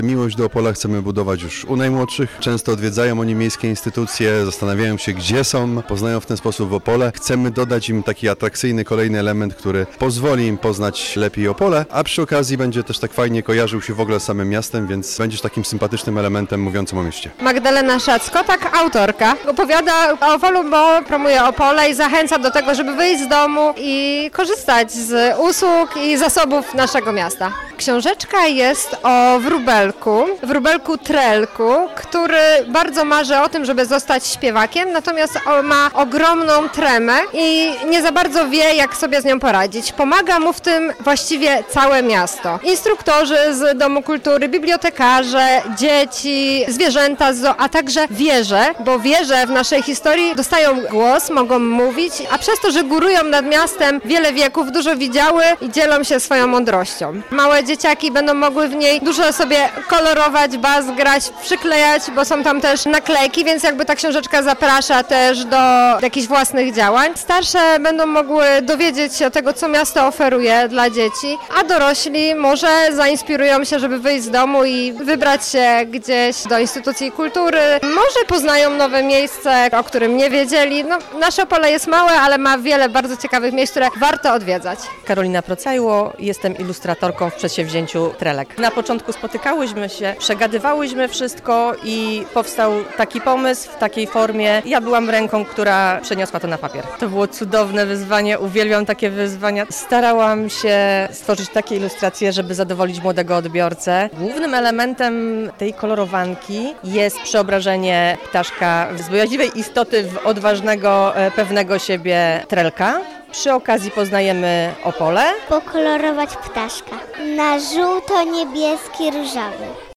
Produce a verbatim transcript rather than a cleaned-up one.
Miłość do Opola chcemy budować już u najmłodszych. Często odwiedzają oni miejskie instytucje, zastanawiają się, gdzie są, poznają w ten sposób Opole. Chcemy dodać im taki atrakcyjny kolejny element, który pozwoli im poznać lepiej Opole, a przy okazji będzie też tak fajnie kojarzył się w ogóle z samym miastem, więc będziesz takim sympatycznym elementem mówiącym o mieście. Magdalena Szacko, tak autorka, opowiada o Opolu, bo promuje Opole i zachęca do tego, żeby wyjść z domu i korzystać z usług i zasobów naszego miasta. Książeczka jest o wróbelku, wróbelku Trelku, który bardzo marzy o tym, żeby zostać śpiewakiem, natomiast ma ogromną tremę i nie za bardzo wie, jak sobie z nią poradzić. Pomaga mu w tym właściwie całe miasto. Instruktorzy z Domu Kultury, bibliotekarze, dzieci, zwierzęta z zoo, a także wieże, bo wieże w naszej historii dostają głos, mogą mówić, a przez to, że górują nad miastem wiele wieków, dużo widziały i dzielą się swoją mądrością. Małe dzieciaki będą mogły w niej dużo sobie kolorować, baz grać, przyklejać, bo są tam też naklejki, więc jakby ta książeczka zaprasza też do jakichś własnych działań. Starsze będą mogły dowiedzieć się tego, co miasto oferuje dla dzieci, a dorośli może zainspirują się, żeby wyjść z domu i wybrać się gdzieś do instytucji kultury. Może poznają nowe miejsce, o którym nie wiedzieli. No, nasze Opole jest małe, ale ma wiele bardzo ciekawych miejsc, które warto odwiedzać. Karolina Procajło, jestem ilustratorką w przedsięwzięciu Trelek. Na początku spotykałyśmy się, przegadywałyśmy wszystko i powstał taki pomysł w takiej formie. Ja byłam ręką, która przeniosła to na papier. To było cudowne wyzwanie, uwielbiam takie wyzwania. Starałam się stworzyć takie ilustracje, żeby zadowolić młodego odbiorcę. Głównym elementem tej kolorowanki jest przeobrażenie ptaszka z bojaźliwej istoty w odważnego, pewnego siebie Trelka. Przy okazji poznajemy Opole. Pokolorować ptaszka na żółto-niebieski, różowy.